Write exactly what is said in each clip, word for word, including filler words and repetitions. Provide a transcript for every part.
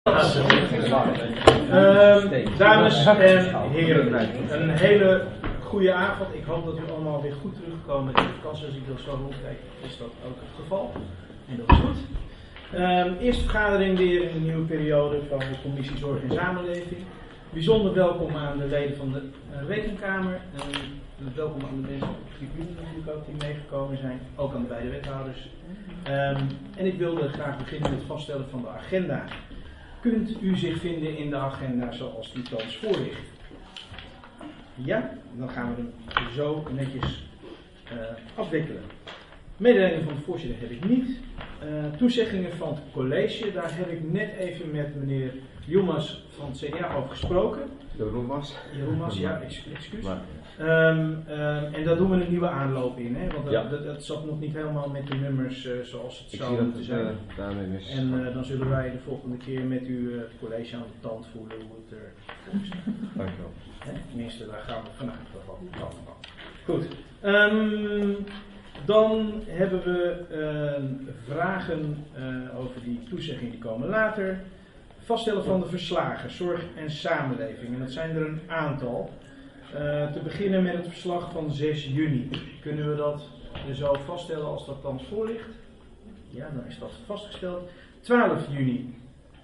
Uh, dames en heren, een hele goede avond. Ik hoop dat u allemaal weer goed teruggekomen in de vakantie. Als ik dat zo rondkijk, is dat ook het geval. En dat is goed. Uh, eerste vergadering weer in de nieuwe periode van de Commissie Zorg en Samenleving. Bijzonder welkom aan de leden van de uh, Rekenkamer. Uh, welkom aan de mensen op de tribune natuurlijk ook die meegekomen zijn. Ook aan de beide wethouders. Um, en ik wilde graag beginnen met het vaststellen van de agenda. Kunt u zich vinden in de agenda zoals die thans voor ligt? Ja, dan gaan we hem zo netjes uh, afwikkelen. Mededelingen van de voorzitter heb ik niet. Uh, toezeggingen van het college, daar heb ik net even met meneer Jomas van het C D A over gesproken. Jeroenmas. Jeroenmas, ja, excuus. Um, um, en daar doen we een nieuwe aanloop in, hè? Want ja. dat, dat zat nog niet helemaal met de nummers uh, zoals het ik zou moeten zijn. Het, uh, daarmee is. En uh, dan zullen wij de volgende keer met u uh, het college aan de tand voelen hoe het er voor staat. Dankjewel. Tenminste, daar gaan we vanuit van. Goed. Um, dan hebben we uh, vragen uh, over die toezeggingen die komen later. Vaststellen van de verslagen, zorg en samenleving. En dat zijn er een aantal. Uh, te beginnen met het verslag van zes juni. Kunnen we dat zo vaststellen als dat thans voor ligt? Ja, dan is dat vastgesteld. twaalf juni.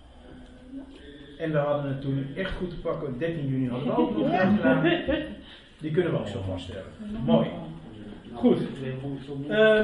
En we hadden het toen echt goed te pakken. dertien juni hadden we ook nog gedaan. Die kunnen we ook zo vaststellen. Mooi. Goed. Uh,